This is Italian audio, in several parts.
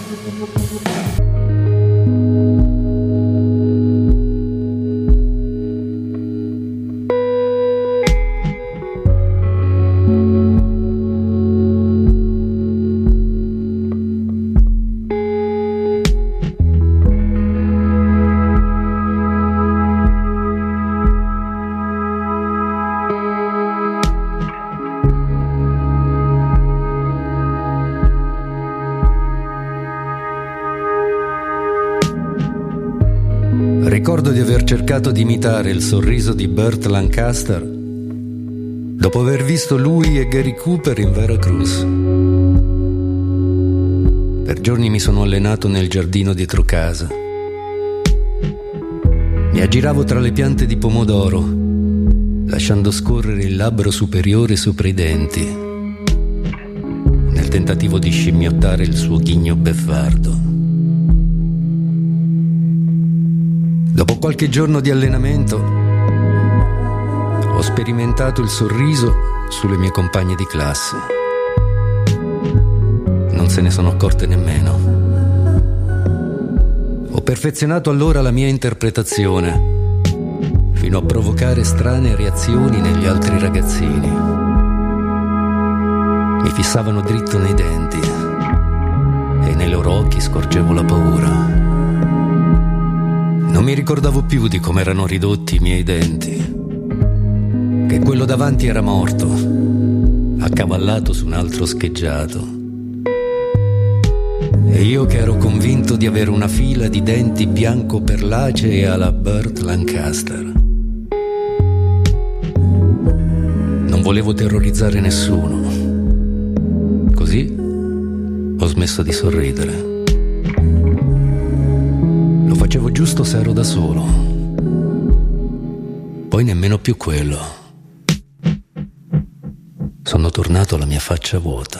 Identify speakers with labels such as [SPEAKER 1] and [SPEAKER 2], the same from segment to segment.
[SPEAKER 1] Ricordo di aver cercato di imitare il sorriso di Burt Lancaster dopo aver visto lui e Gary Cooper in Veracruz. Per giorni mi sono allenato nel giardino dietro casa. Mi aggiravo tra le piante di pomodoro, lasciando scorrere il labbro superiore sopra i denti, nel tentativo di scimmiottare il suo ghigno beffardo. Dopo qualche giorno di allenamento, ho sperimentato il sorriso sulle mie compagne di classe. Non se ne sono accorte nemmeno. Ho perfezionato allora la mia interpretazione, fino a provocare strane reazioni negli altri ragazzini. Mi fissavano dritto nei denti e nei loro occhi scorgevo la paura. Non mi ricordavo più di come erano ridotti i miei denti, che quello davanti era morto, accavallato su un altro scheggiato, e io che ero convinto di avere una fila di denti bianco perlacei alla Burt Lancaster. Non volevo terrorizzare nessuno, così ho smesso di sorridere. Lo facevo giusto se ero da solo. Poi nemmeno più quello. Sono tornato alla mia faccia vuota.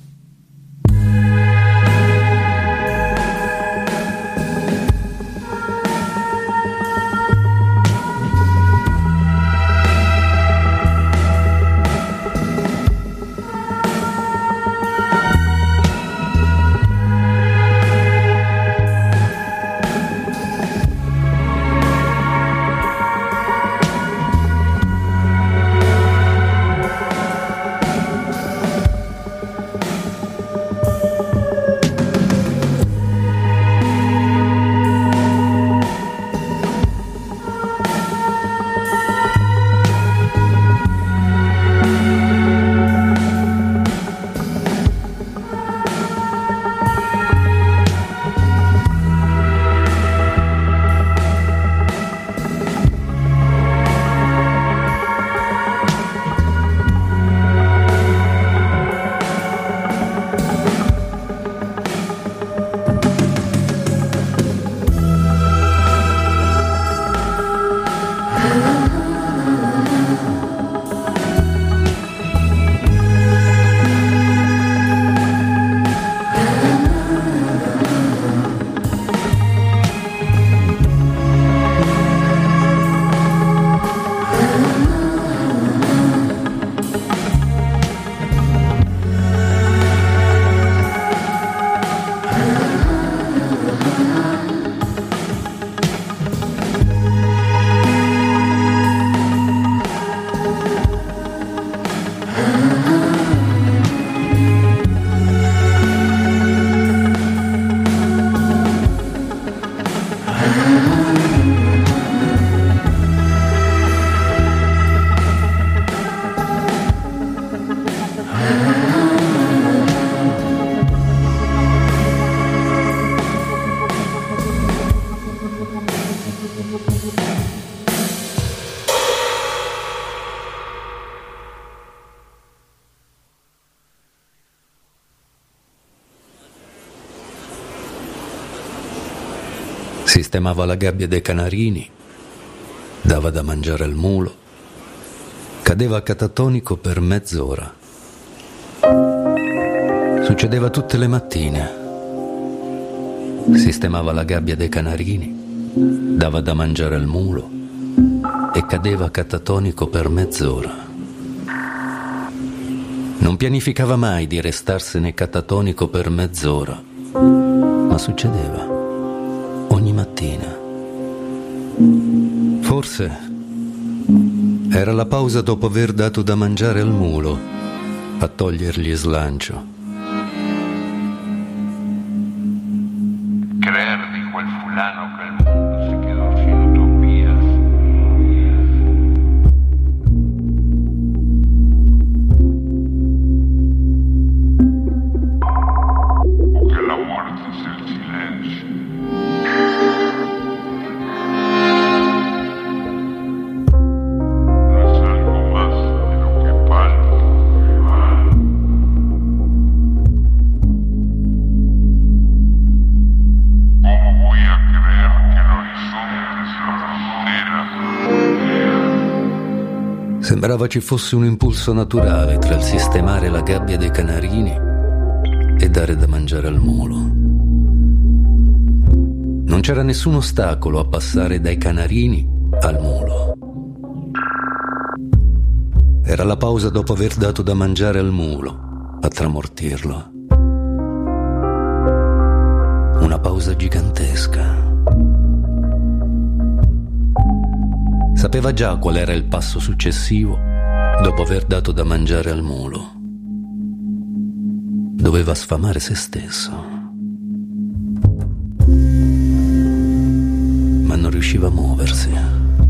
[SPEAKER 1] Sistemava la gabbia dei canarini, dava da mangiare al mulo, cadeva catatonico per mezz'ora. Succedeva tutte le mattine. Sistemava la gabbia dei canarini, dava da mangiare al mulo e cadeva catatonico per mezz'ora. Non pianificava mai di restarsene catatonico per mezz'ora. ma succedeva ogni mattina. Forse era la pausa dopo aver dato da mangiare al mulo a togliergli slancio.
[SPEAKER 2] Creer, dijo el fulano, que el mundo se quedó sin utopías. O que la muerte es el silencio. No es algo más de lo que palpa. ¿Cómo voy a creer que el horizonte es la frontera?
[SPEAKER 1] Sembrava ci fosse un impulso naturale tra il sistemare la gabbia dei canarini e dare da mangiare al mulo. Non c'era nessun ostacolo a passare dai canarini al mulo. Era la pausa dopo aver dato da mangiare al mulo a tramortirlo. Una pausa gigantesca. Sapeva già qual era il passo successivo dopo aver dato da mangiare al mulo. Doveva sfamare se stesso. Ma non riusciva a muoversi.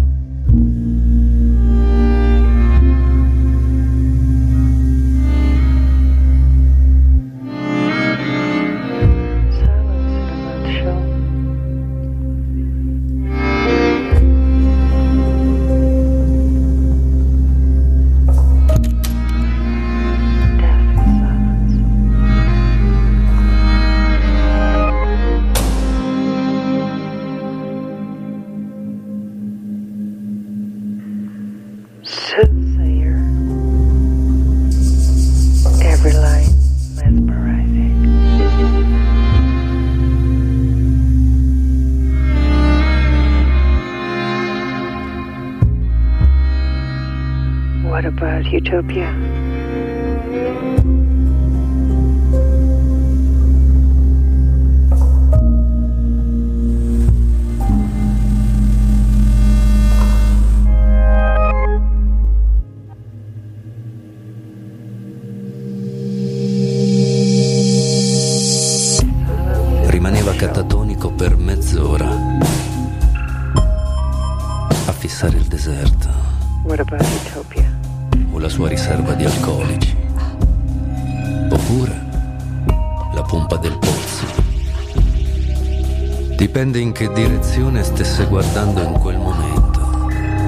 [SPEAKER 3] Soothsayer, every line mesmerizing. What about utopia?
[SPEAKER 1] Rimaneva catatonico per mezz'ora a fissare il deserto
[SPEAKER 3] What about utopia?
[SPEAKER 1] o la sua riserva di alcolici, oppure la pompa del pozzo. Dipende in che direzione stesse guardando in quel momento.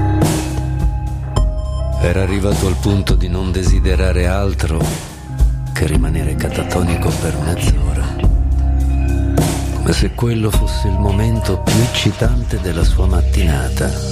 [SPEAKER 1] Era arrivato al punto di non desiderare altro che rimanere catatonico per mezz'ora, come se quello fosse il momento più eccitante della sua mattinata.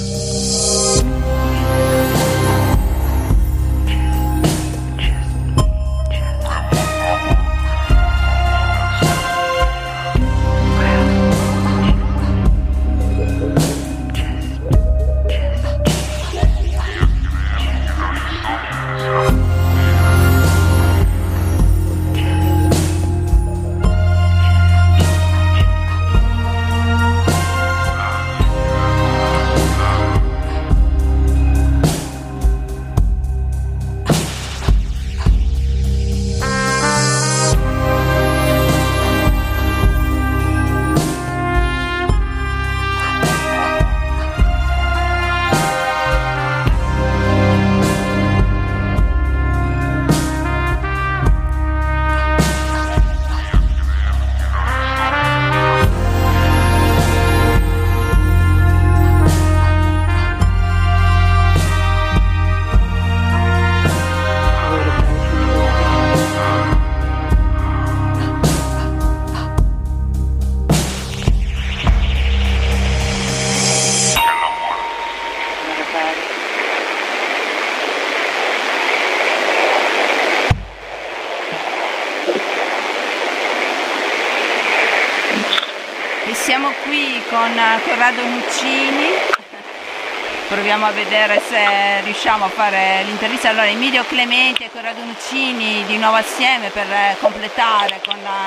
[SPEAKER 4] E siamo qui con Corrado Nuccini. Proviamo a vedere se riusciamo a fare l'intervista. Allora, Emilio Clementi e Corrado Nuccini di nuovo assieme per completare con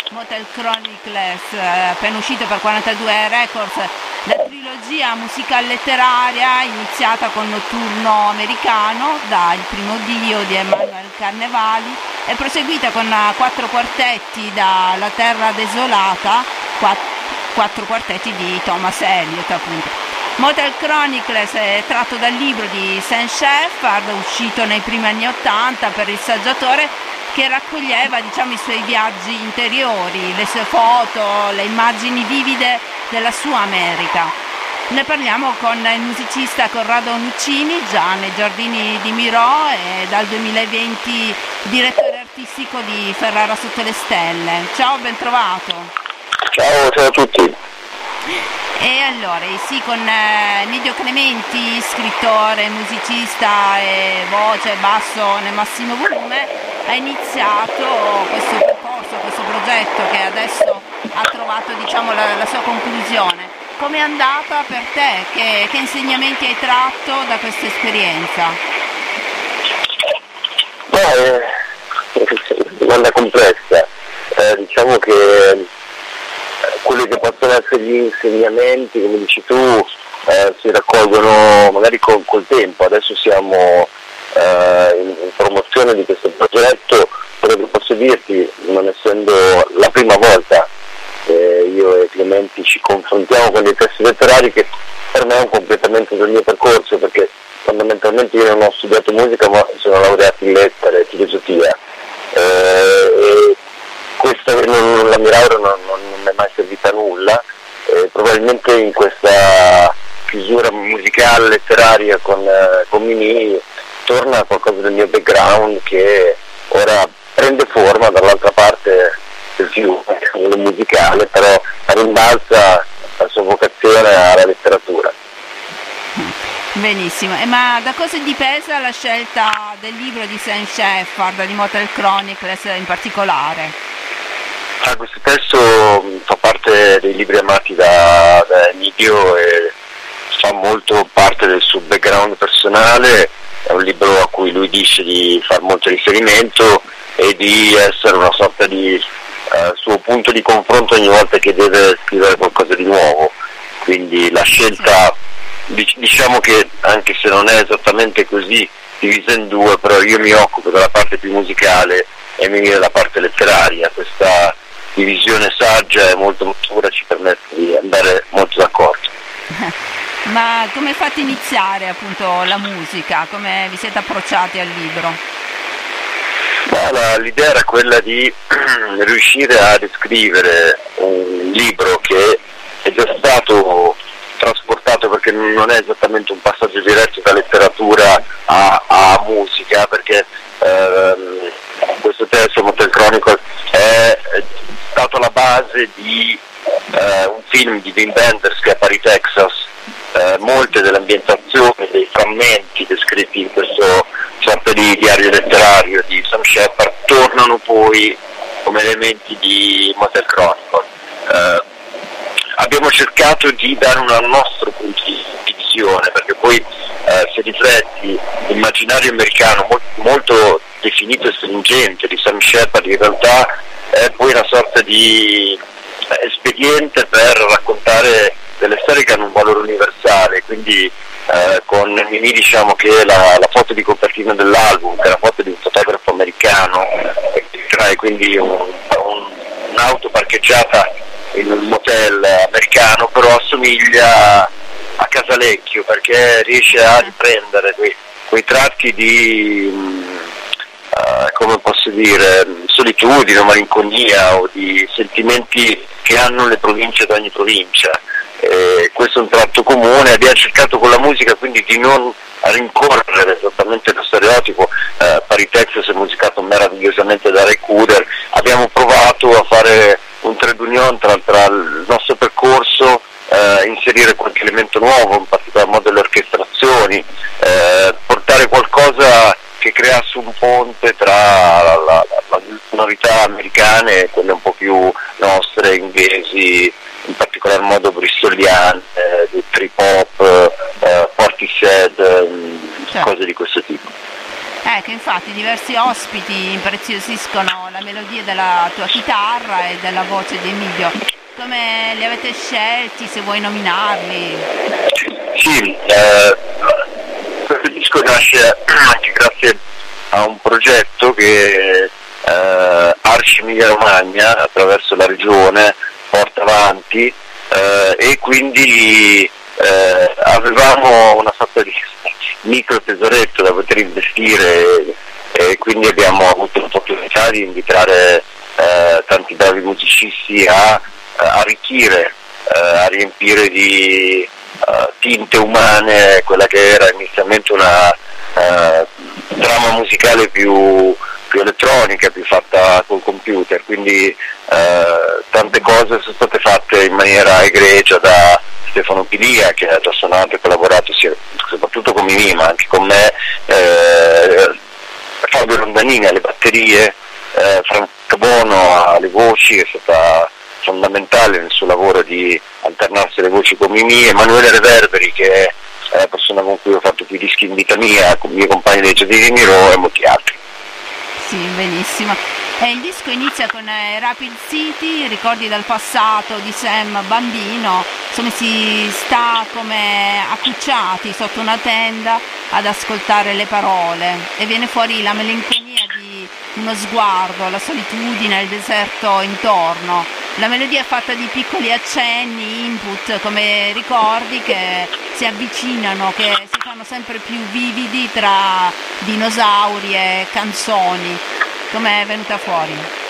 [SPEAKER 4] Motel Chronicles, appena uscito per 42 Records, la trilogia musical-letteraria iniziata con Notturno Americano, da Il primo Dio di Emmanuel Carnevali, e proseguita con 4 quartetti da La Terra Desolata, 4 quartetti di Thomas Eliot, appunto. Motel Chronicles è tratto dal libro di Sam Shepard, uscito nei primi anni '80 per il saggiatore, che raccoglieva, diciamo, i suoi viaggi interiori, le sue foto, le immagini vivide della sua America. Ne parliamo con il musicista Corrado Nuccini, già nei giardini di Mirò, e dal 2020 direttore artistico di Ferrara Sotto le Stelle. Ciao, ben trovato.
[SPEAKER 5] Ciao a tutti.
[SPEAKER 4] E allora, sì, con Nidio Clementi, scrittore, musicista e voce e basso nel massimo volume, ha iniziato questo percorso, questo progetto che adesso ha trovato, diciamo, la sua conclusione. Com'è andata per te? Che insegnamenti hai tratto da questa esperienza?
[SPEAKER 5] Domanda complessa. Diciamo che quelli che possono essere gli insegnamenti, come dici tu, si raccolgono magari col tempo. Adesso siamo in promozione di questo progetto, quello che posso dirti, non essendo la prima volta io e Clementi ci confrontiamo con dei testi letterari, che per me è un completamento del mio percorso, perché fondamentalmente io non ho studiato musica, ma sono laureato in lettere e filosofia. Questa la mia laurea non mi è mai servita a nulla, probabilmente in questa chiusura musicale, letteraria con Mimì torna qualcosa del mio background che ora prende forma dall'altra parte del fiume, quello musicale, però rimbalza la sua vocazione alla letteratura.
[SPEAKER 4] Benissimo, ma da cosa è dipesa la scelta del libro di Sam Shepard, di Motel Chronicles in particolare?
[SPEAKER 5] Questo testo fa parte dei libri amati da Nidio e fa molto parte del suo background personale. È un libro a cui lui dice di far molto riferimento e di essere una sorta di suo punto di confronto ogni volta che deve scrivere qualcosa di nuovo. Quindi la scelta, diciamo che anche se non è esattamente così divisa in due, però io mi occupo della parte più musicale e mi della parte letteraria. Questa divisione saggia e molto matura ci permette di andare molto d'accordo.
[SPEAKER 4] Ma come fate iniziare appunto la musica? Come vi siete approcciati al libro?
[SPEAKER 5] L'idea era quella di riuscire a descrivere un libro che è già stato trasportato, perché non è esattamente un passaggio diretto da letteratura a musica, perché questo testo, Motel Chronicles, è stato la base di un film di Wim Wenders che è Paris, Texas. Molte delle ambientazioni, dei frammenti descritti in questo sorta di diario letterario di Sam Shepard tornano poi come elementi di Motel Chronicles. Abbiamo cercato di dare un nostro punto di visione, perché poi se rifletti l'immaginario americano molto definito e stringente di Sam Shepard, in realtà è poi una sorta di espediente per raccontare delle storie che hanno un valore universale. Quindi con Mimì diciamo che la foto di copertina dell'album, che è la foto di un fotografo americano, trae quindi un'auto parcheggiata in un motel americano, però assomiglia a Casalecchio, perché riesce a riprendere quei tratti di come posso dire, solitudine, malinconia o di sentimenti che hanno le province di ogni provincia. Questo è un tratto comune. Abbiamo cercato con la musica quindi di non rincorrere esattamente lo stereotipo. Paris, Texas è musicato meravigliosamente da Ray Cooder. Abbiamo provato a fare un trade union tra il nostro percorso, inserire qualche elemento nuovo, in particolar modo le orchestrazioni, portare qualcosa che creasse un ponte tra le sonorità americane e quelle un po' più nostre, inglesi, in particolar modo bristoliane, di trip hop, Portishead, cose di questo tipo.
[SPEAKER 4] Che infatti diversi ospiti impreziosiscono la melodia della tua chitarra e della voce di Emilio. Come li avete scelti, se vuoi nominarli?
[SPEAKER 5] Sì, questo disco nasce anche grazie a un progetto che Arci Emilia Romagna, attraverso la regione, porta avanti, e quindi avevamo una sorta di micro tesoretto da poter investire, e quindi abbiamo avuto l'opportunità di invitare tanti bravi musicisti a arricchire, a riempire di tinte umane quella che era inizialmente una trama musicale più elettronica, più fatta col computer, quindi tante cose sono state fatte in maniera egregia da Stefano Pilia, che ha già suonato e collaborato soprattutto con Mimì, ma anche con me, Fabio Rondanini alle batterie, Franca Bono alle voci, è stata fondamentale nel suo lavoro di alternarsi le voci con Mimì, Emanuele Reverberi, che è la persona con cui ho fatto più dischi in vita mia, con i miei compagni dei Giardini Miro e molti altri.
[SPEAKER 4] Sì, benissimo. Il disco inizia con Rapid City, ricordi dal passato di Sam bambino, insomma si sta come accucciati sotto una tenda ad ascoltare le parole e viene fuori la melanconia di uno sguardo, la solitudine, il deserto intorno. La melodia è fatta di piccoli accenni, input, come ricordi che si avvicinano, che si fanno sempre più vividi tra dinosauri e canzoni. Come è venuta fuori?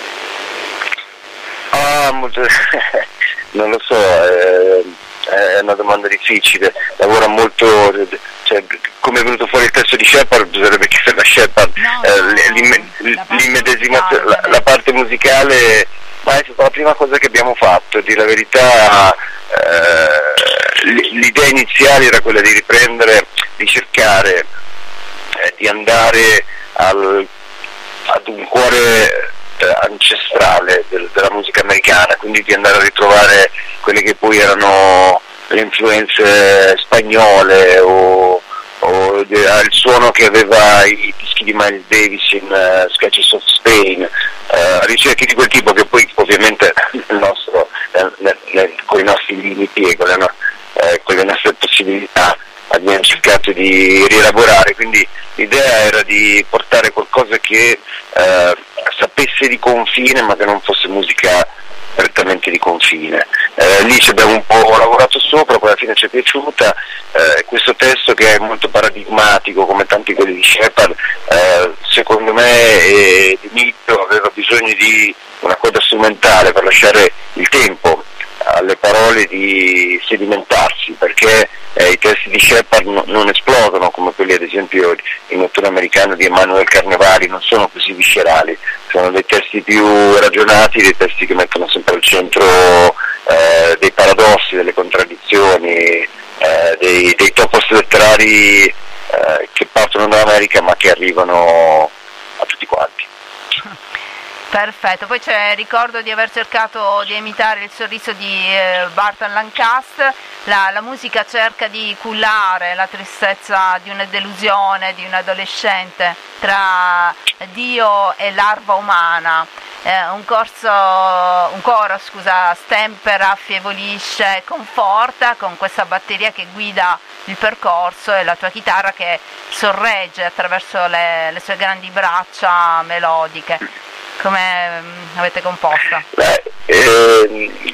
[SPEAKER 5] Non lo so, è una domanda difficile. Lavora molto, cioè, come è venuto fuori il testo di Shepard, bisognerebbe chiedere a Shepard. L'immedesimazione, la parte musicale, ma è stata la prima cosa che abbiamo fatto, a dire la verità. L'idea iniziale era quella di riprendere, di cercare di andare ad un cuore ancestrale della musica americana, quindi di andare a ritrovare quelle che poi erano le influenze spagnole o il suono che aveva i dischi di Miles Davis in Sketches of Spain, ricerche di quel tipo che poi ovviamente con i nostri limiti e con le nostre possibilità abbiamo cercato di rielaborare, quindi l'idea era di portare qualcosa che sapesse di confine ma che non fosse musica prettamente di confine. Lì ci abbiamo un po' lavorato sopra, poi alla fine ci è piaciuta. Questo testo, che è molto paradigmatico come tanti quelli di Shepard, secondo me Emilio aveva bisogno di una coda strumentale per lasciare il tempo alle parole di sedimentarsi, perché i testi di Shepard non esplodono come quelli ad esempio in Notturno Americano di Emanuele Carnevali, non sono così viscerali, sono dei testi più ragionati, dei testi che mettono sempre al centro dei paradossi, delle contraddizioni, dei topos letterari che partono dall'America ma che arrivano a tutti quanti.
[SPEAKER 4] Perfetto, poi ricordo di aver cercato di imitare il sorriso di Barton Lancaster. La musica cerca di cullare la tristezza di una delusione di un adolescente tra Dio e larva umana. Un coro stempera, affievolisce, conforta con questa batteria che guida il percorso e la tua chitarra che sorregge attraverso le sue grandi braccia melodiche. Come avete composta?
[SPEAKER 5] Era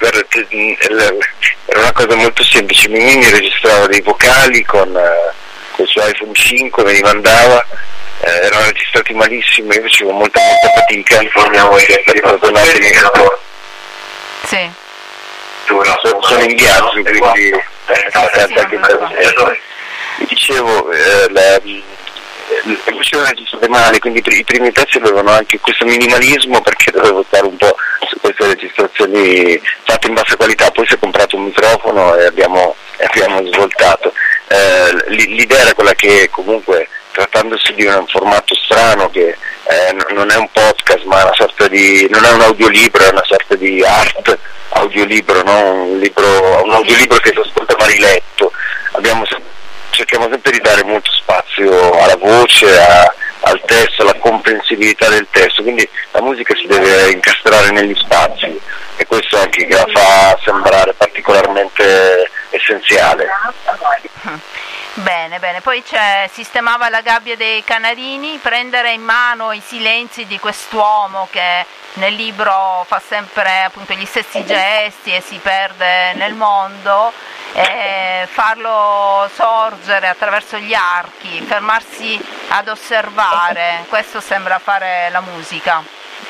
[SPEAKER 5] una cosa molto semplice. Mimì registrava dei vocali con il suo iPhone 5, me li mandava, erano registrati malissimo, io facevo molta fatica.
[SPEAKER 4] Sì.
[SPEAKER 5] Sono in viaggio, quindi vi dicevo, le voci erano registrate male, quindi i primi pezzi avevano anche questo minimalismo, perché dovevo stare un po' su queste registrazioni fatte in bassa qualità. Poi si è comprato un microfono e abbiamo svoltato. L'idea era quella che comunque, trattandosi di un formato strano che non è un podcast ma non è un audiolibro, è una sorta di art audiolibro, no? un audiolibro che si ascolta ma riletto. Cerchiamo sempre di dare molto spazio alla voce, al testo, alla comprensibilità del testo, quindi la musica si deve incastrare negli spazi e questo anche che la fa sembrare particolarmente essenziale.
[SPEAKER 4] Bene, poi sistemava la gabbia dei canarini, prendere in mano i silenzi di quest'uomo che nel libro fa sempre appunto gli stessi gesti e si perde nel mondo, e farlo sorgere attraverso gli archi, fermarsi ad osservare, questo sembra fare la musica.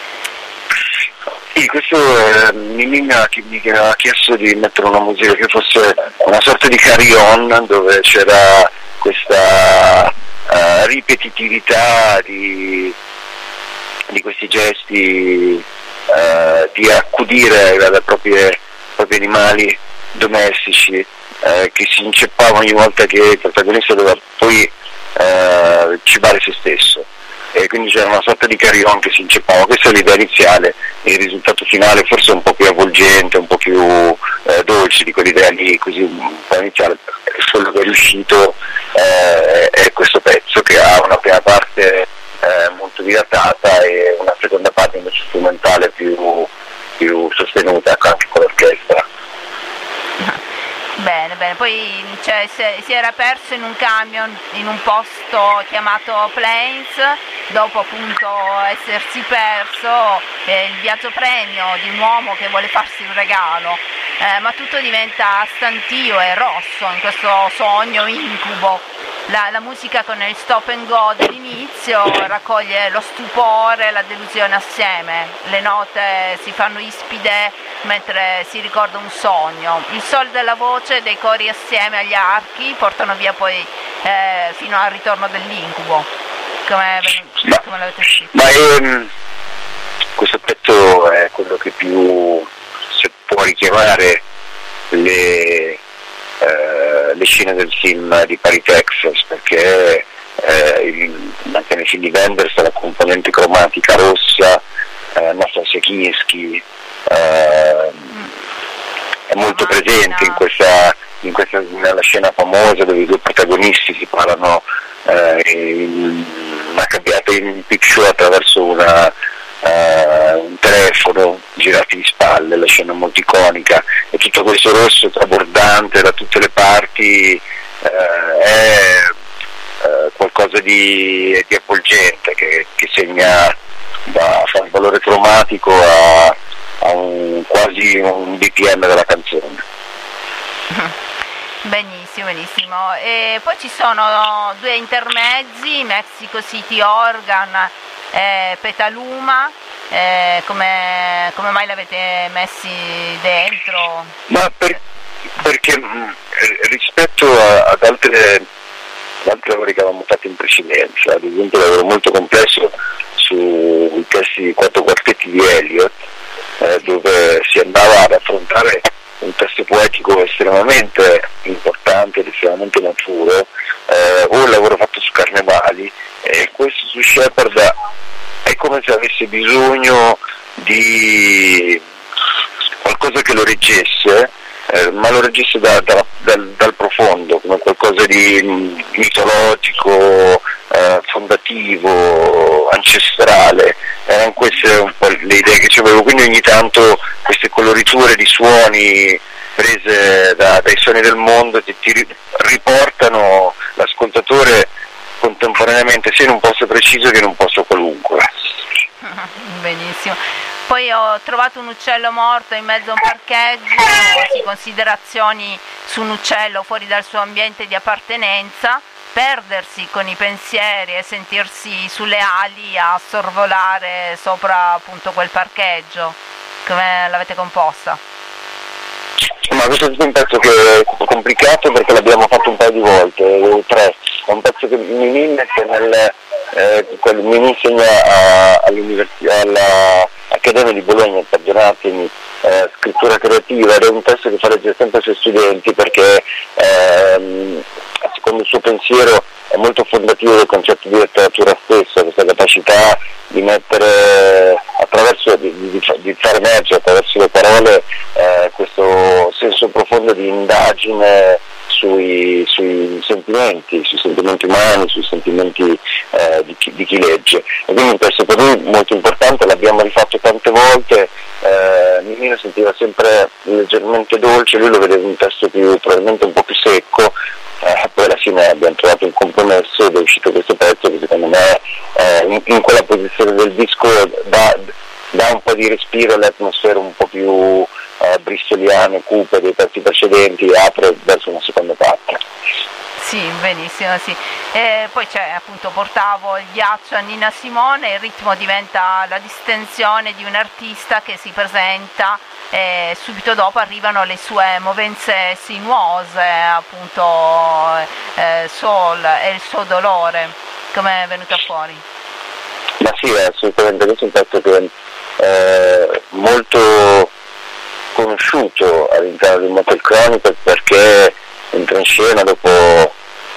[SPEAKER 5] Sì, questo Mimì mi ha chiesto di mettere una musica che fosse una sorta di carillon, dove c'era questa ripetitività di questi gesti di accudire i propri animali domestici che si inceppavano ogni volta che il protagonista doveva poi cibare se stesso. E quindi c'era una sorta di carillon che si inceppava. Questa è l'idea iniziale, il risultato finale forse un po' più avvolgente, un po' più dolce di quell'idea lì, così un po' iniziale. Quello che è riuscito è questo pezzo, che ha una prima parte molto dilatata e una seconda parte invece strumentale più sostenuta anche con l'orchestra.
[SPEAKER 4] Bene, poi si era perso in un camion in un posto chiamato Plains, dopo appunto essersi perso, il viaggio premio di un uomo che vuole farsi un regalo, ma tutto diventa stantio e rosso in questo sogno incubo. La musica con il stop and go dell'inizio raccoglie lo stupore e la delusione assieme, le note si fanno ispide mentre si ricorda un sogno, il sol della voce dei cori assieme agli archi portano via poi fino al ritorno dell'incubo. Come l'avete scritto?
[SPEAKER 5] Questo pezzo è quello che più si può richiamare le scene del film di Paris, Texas, perché anche nei film di Wenders la componente cromatica rossa, Nastassja Kinski è molto presente nella scena famosa dove i due protagonisti si parlano in una cabinata in picture attraverso un telefono girati di spalle, la scena molto iconica, e tutto questo rosso trabordante da tutte le parti è qualcosa di avvolgente che segna da fare il valore cromatico a quasi un BPM della canzone.
[SPEAKER 4] Benissimo. E poi ci sono due intermezzi, Mexico City Organ e Petaluma, come mai l'avete messi dentro?
[SPEAKER 5] Ma perché rispetto ad altre lavori che avevamo fatto in precedenza, ad esempio un lavoro molto complesso sui testi di 4 quartetti di Eliot, dove si andava ad affrontare un testo poetico estremamente importante ed estremamente maturo, o un lavoro fatto su Carnevali, e questo su Shepherd è come se avesse bisogno di qualcosa che lo reggesse, ma lo reggesse dal profondo, come qualcosa di mitologico, fondativo, ancestrale. Queste sono un po' le idee che avevo, quindi ogni tanto queste coloriture di suoni prese dai suoni del mondo ti riportano l'ascoltatore contemporaneamente sia in un posto preciso che in un posto qualunque.
[SPEAKER 4] Benissimo. Poi ho trovato un uccello morto in mezzo a un parcheggio, considerazioni su un uccello fuori dal suo ambiente di appartenenza, perdersi con i pensieri e sentirsi sulle ali a sorvolare sopra appunto quel parcheggio. Come l'avete composta?
[SPEAKER 5] Ma questo è un pezzo che è complicato perché l'abbiamo fatto un paio di volte, 3. È un pezzo che mi mette mi insegna all'università, all'Accademia di Bologna per Giornatini, scrittura creativa, ed è un testo che fa leggere sempre ai suoi studenti perché secondo il suo pensiero è molto fondativo del concetto di letteratura stesso, questa capacità di mettere attraverso di far emergere attraverso le parole questo senso profondo di indagine sui sentimenti umani, sui sentimenti di chi legge. E quindi questo per lui è molto importante, l'abbiamo rifatto tante volte. Mimino sentiva sempre leggermente dolce, lui lo vedeva un testo probabilmente un po' più secco, poi alla fine abbiamo trovato un compromesso ed è uscito questo pezzo che secondo me in quella posizione del disco dà un po' di respiro all'atmosfera un po' più bristoliana e cupa dei pezzi precedenti e apre verso una seconda parte.
[SPEAKER 4] Sì, benissimo, sì. Poi c'è appunto Portavo il ghiaccio a Nina Simone, il ritmo diventa la distensione di un artista che si presenta e subito dopo arrivano le sue movenze sinuose, appunto Sol e il suo dolore. Come è venuta fuori?
[SPEAKER 5] Ma sì, assolutamente, questo è un pezzo che è molto conosciuto all'interno di Motel Chronicles perché entra in scena dopo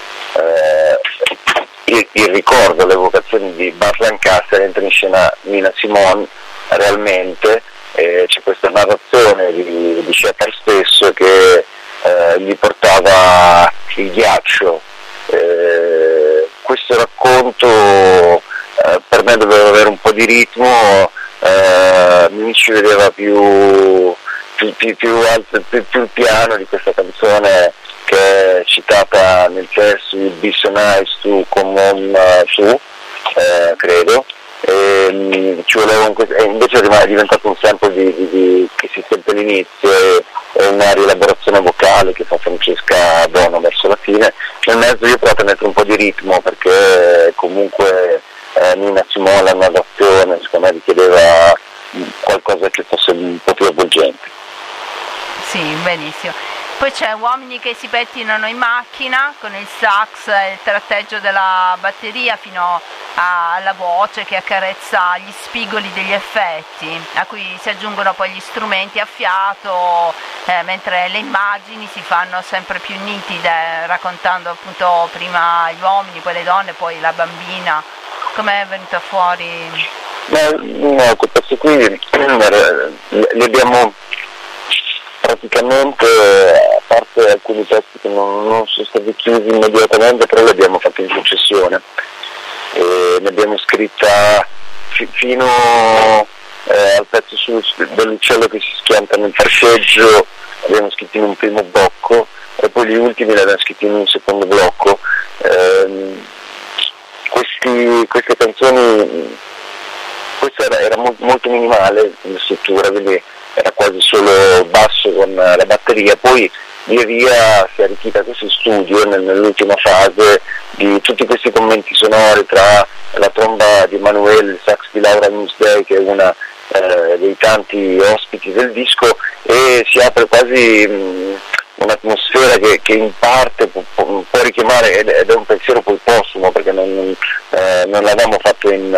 [SPEAKER 5] il ricordo, l'evocazione di Burt Lancaster, entra in scena Nina Simone realmente, c'è questa narrazione di Shepard stesso che gli portava il ghiaccio. Questo racconto per me doveva avere un po' di ritmo, mi ci vedeva più alto, più piano di questa canzone che è citata nel testo di Be So Nice to Come Home Su, credo, e ci voleva invece è diventato un sample che si sente all'inizio e una rielaborazione vocale che fa Francesca Bono verso la fine. Nel mezzo io ho provato a mettere un po' di ritmo perché comunque Nina Simone, la narrazione secondo me richiedeva qualcosa che fosse un po' più avvolgente.
[SPEAKER 4] Sì, benissimo. Poi c'è Uomini che si pettinano in macchina con il sax e il tratteggio della batteria fino alla voce che accarezza gli spigoli degli effetti, a cui si aggiungono poi gli strumenti a fiato, mentre le immagini si fanno sempre più nitide, raccontando appunto prima gli uomini, poi le donne, poi la bambina. Com'è venuta fuori?
[SPEAKER 5] No, questi qui li abbiamo praticamente, a parte alcuni pezzi che non sono stati chiusi immediatamente, però li abbiamo fatti in successione e ne abbiamo scritta fino al pezzo dell'uccello che si schianta nel farceggio, abbiamo scritto in un primo blocco e poi gli ultimi li abbiamo scritti in un secondo blocco. Queste canzoni, questa era molto minimale in struttura, quindi era quasi solo basso con la batteria, poi via via si è arricchita questo studio nell'ultima fase di tutti questi commenti sonori tra la tromba di Emanuele, il sax di Laura Newsday che è una dei tanti ospiti del disco, e si apre quasi un'atmosfera che in parte può richiamare, ed è un pensiero poi postumo perché non l'avevamo fatto in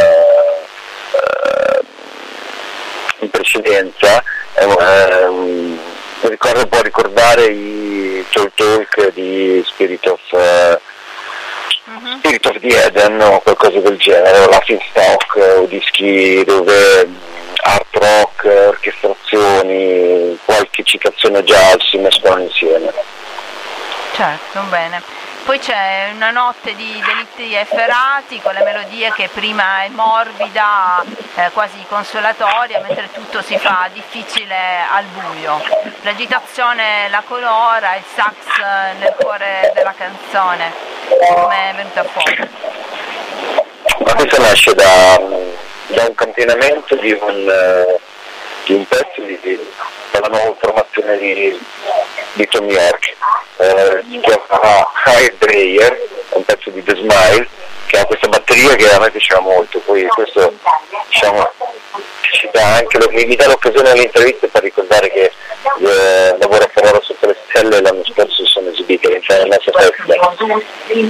[SPEAKER 5] precedenza, può ricordare i Talk di Spirit of the Eden o qualcosa del genere, o Laughing Stock, o dischi dove art rock, orchestrazioni, qualche citazione jazz si mescolano insieme.
[SPEAKER 4] Certo, bene. Poi c'è Una notte di delitti efferati con le melodie che prima è morbida, quasi consolatoria, mentre tutto si fa difficile al buio. L'agitazione la colora, il sax nel cuore della canzone. Come è venuta fuori?
[SPEAKER 5] Ma questa nasce da un campionamento di un pezzo della nuova formazione di Tom York, si chiama High Dreyer, è un pezzo di The Smile che ha questa batteria che a me piaceva molto, poi questo diciamo ci dà anche mi dà l'occasione alle interviste per ricordare che lavoro a Ferrara sotto le stelle, l'anno scorso sono esibito all'interno della nostra festa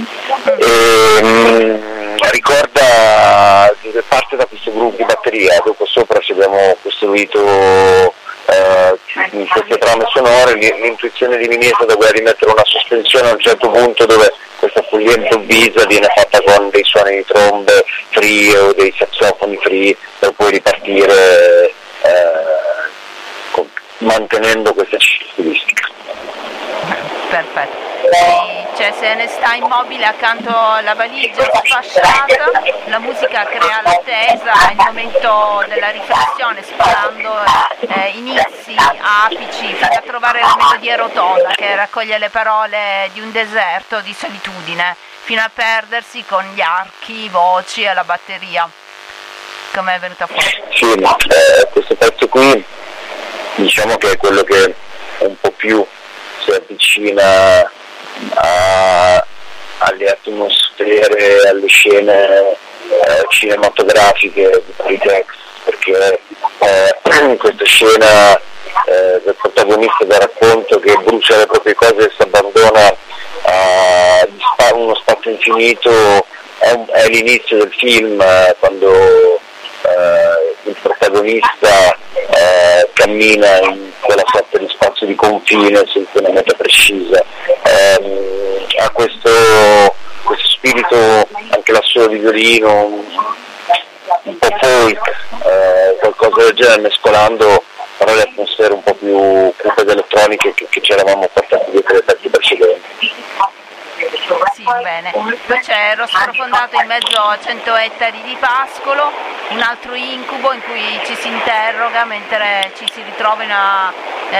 [SPEAKER 5] e ricorda parte da questo gruppo di batteria, dopo sopra ci abbiamo costruito in queste trame sonore l'intuizione di Mimì è stata quella di mettere una sospensione a un certo punto dove questa follia improvvisa viene fatta con dei suoni di trombe free o dei saxofoni free per poi ripartire mantenendo questa stilistica.
[SPEAKER 4] Perfetto. Cioè, se ne sta immobile accanto alla valigia sfasciata, la musica crea l'attesa, il momento della riflessione, sparando inizi, apici, fino a trovare la melodia rotonda che raccoglie le parole di un deserto di solitudine, fino a perdersi con gli archi, i voci e la batteria. Come è venuta fuori?
[SPEAKER 5] Sì, questo pezzo qui diciamo che è quello che un po' più si avvicina alle atmosfere, alle scene cinematografiche di Politex, perché questa scena del protagonista del racconto che brucia le proprie cose e si abbandona a uno spazio infinito è l'inizio del film, quando il protagonista cammina in quella sorta di spazio di confine senza una meta precisa. Ha questo spirito anche l'assolo di violino un po' folk, qualcosa del genere, mescolando però le atmosfere un po' più cupe ed elettroniche che ci eravamo portati dietro le pezzi precedenti.
[SPEAKER 4] Sì, bene. Poi c'è Rosso Profondato in mezzo a 100 ettari di pascolo, un altro incubo in cui ci si interroga mentre ci si ritrova in una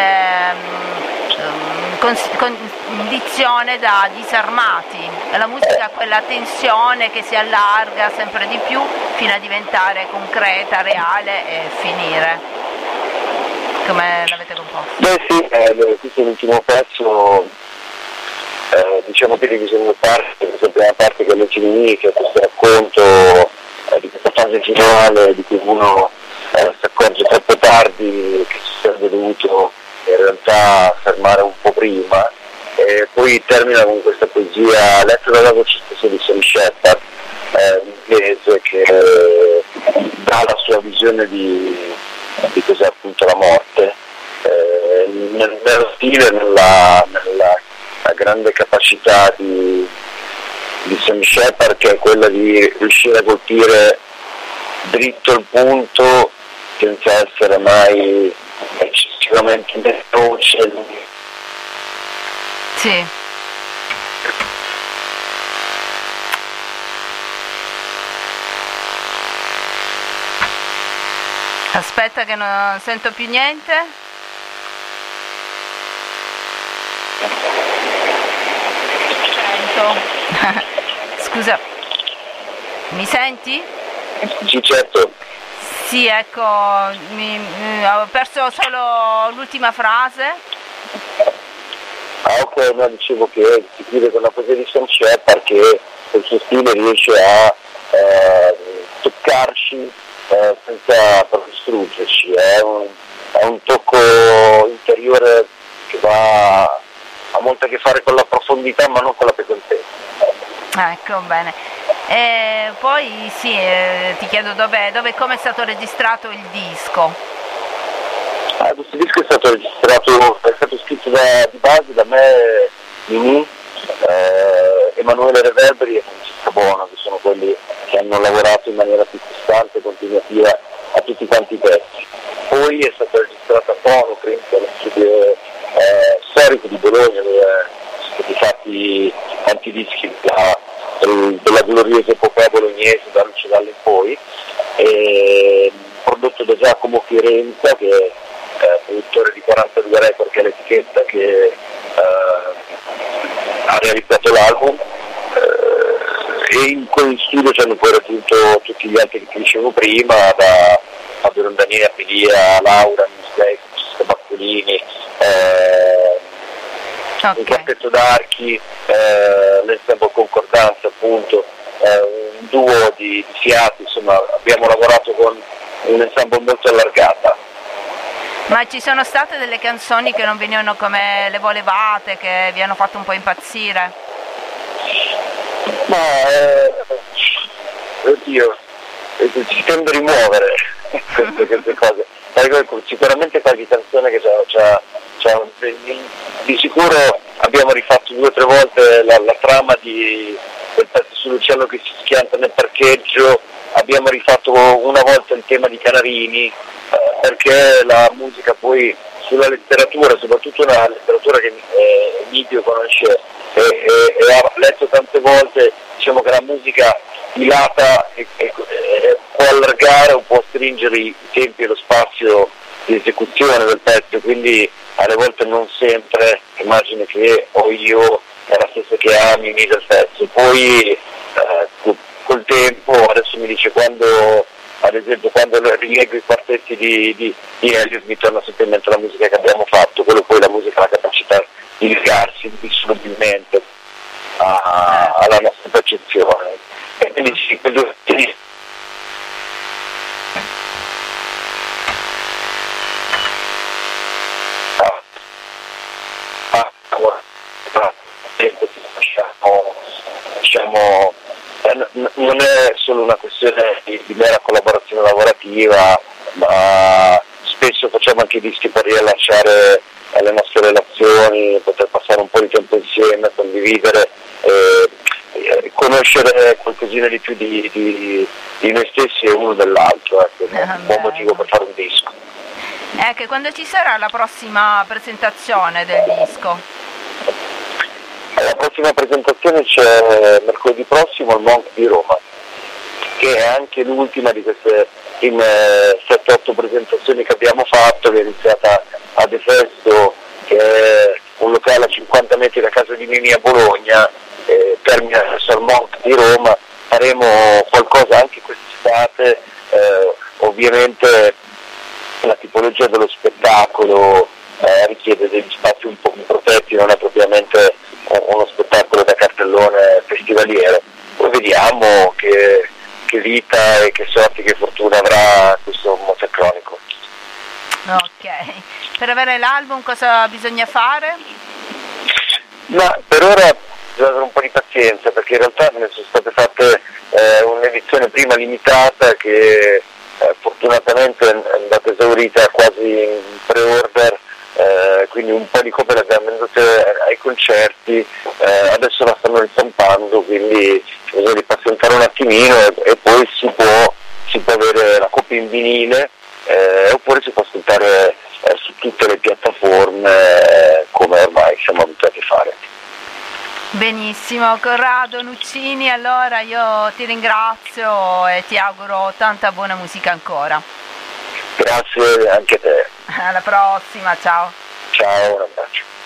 [SPEAKER 4] condizione da disarmati. La musica ha quella tensione che si allarga sempre di più fino a diventare concreta, reale e finire. Come l'avete composto?
[SPEAKER 5] Beh sì, questo è l'ultimo pezzo. Diciamo che divisione in parte, questa prima parte che è l'Ocinini, che è questo racconto di questa fase finale di cui uno si accorge troppo tardi che si sarebbe dovuto in realtà fermare un po' prima, e poi termina con questa poesia letta dalla voce stessa di Sam Shepard, inglese, che dà la sua visione di cos'è appunto la morte, nello stile, nella grande capacità di Sam Shepard, che è quella di riuscire a colpire dritto il punto senza essere mai eccessivamente veloce.
[SPEAKER 4] Sì. Aspetta che non sento più niente. Scusa, mi senti?
[SPEAKER 5] Sì, certo.
[SPEAKER 4] Sì, ecco, ho perso solo l'ultima frase.
[SPEAKER 5] Ah, ok, no, dicevo che si chiude con la poesia di Sam Shepard, che col suo stile riesce a toccarci senza però distruggerci, è un tocco interiore che ha molto a che fare con la profondità ma non con la pesantezza.
[SPEAKER 4] Ecco, bene. E poi sì, ti chiedo come è stato registrato il disco?
[SPEAKER 5] Questo disco è stato scritto di base da me, Mimì, Emanuele Reverberi e Francesca Bono, che sono quelli che hanno lavorato in maniera più costante e continuativa a tutti quanti i pezzi. Poi è stato registrato a Fonoprint, allo studio storico di Bologna, dove sono stati fatti tanti dischi della gloriosa epopea bolognese da Lucio Dalla in poi, e prodotto da Giacomo Fiorenza, che è produttore di 42 Record, che è l'etichetta che ha realizzato l'album, e in quel studio ci hanno poi raggiunto tutti gli altri che dicevo prima, da Fabio Rondanieri, Apelia, Laura, Misley, Francesca Baccolini, un quartetto d'archi, l'ensemble Concordanza, appunto, un duo di fiati, insomma abbiamo lavorato con un ensemble molto allargata.
[SPEAKER 4] Ma ci sono state delle canzoni che non venivano come le volevate, che vi hanno fatto un po' impazzire?
[SPEAKER 5] Ma oddio, si tende a rimuovere queste cose. Sicuramente qualche canzone che di sicuro abbiamo rifatto 2 o 3 volte la trama del pezzo sull'uccello che si schianta nel parcheggio, abbiamo rifatto una volta il tema di Canarini, perché la musica poi sulla letteratura, soprattutto una letteratura che Emilio conosce e ha letto tante volte, diciamo che la musica dilata e può allargare o può stringere i tempi e lo spazio di esecuzione del pezzo, quindi alle volte non sempre immagino che o io è la stessa che ami del pezzo. Poi col tempo, adesso mi dice quando, ad esempio, quando rileggo i quartetti di Elliott mi torna sempre in mente la musica che abbiamo fatto, quello poi la musica ha la capacità di legarsi indissolubilmente alla nostra percezione. E quindi sì, quello diciamo, non è solo una questione di mera collaborazione lavorativa, ma spesso facciamo anche dischi per riallacciare alle nostre relazioni, poter passare un po' di tempo insieme, condividere, conoscere qualcosina di più di noi stessi e uno dell'altro, ecco, un buon motivo per fare un disco.
[SPEAKER 4] Che quando ci sarà la prossima presentazione del disco?
[SPEAKER 5] La prossima presentazione c'è mercoledì prossimo al Monk di Roma, che è anche l'ultima di queste prime 7-8 presentazioni che abbiamo fatto, che è iniziata a De Festo, che è un locale a 50 metri da casa di Nini a Bologna, termina adesso al Monk di Roma. Faremo qualcosa anche quest'estate, ovviamente la tipologia dello spettacolo richiede degli spazi un po' più protetti, non è propriamente uno spettacolo da cartellone festivaliero. Poi vediamo che vita e che sorti, che fortuna avrà questo Motecronico.
[SPEAKER 4] Ok, per avere l'album cosa bisogna fare?
[SPEAKER 5] Ma per ora bisogna avere un po' di pazienza, perché in realtà ne sono state fatte un'edizione prima limitata che fortunatamente è andata esaurita quasi in pre-order, quindi un po' di copie le abbiamo vendute ai concerti, adesso la stanno ristampando, quindi bisogna di pazientare un attimino e poi si può avere la copia in vinile, oppure si può ascoltare su tutte le piattaforme come ormai siamo abituati a fare.
[SPEAKER 4] Benissimo, Corrado Nuccini, allora io ti ringrazio e ti auguro tanta buona musica ancora.
[SPEAKER 5] Grazie anche a te.
[SPEAKER 4] Alla prossima, ciao.
[SPEAKER 5] Ciao, un abbraccio.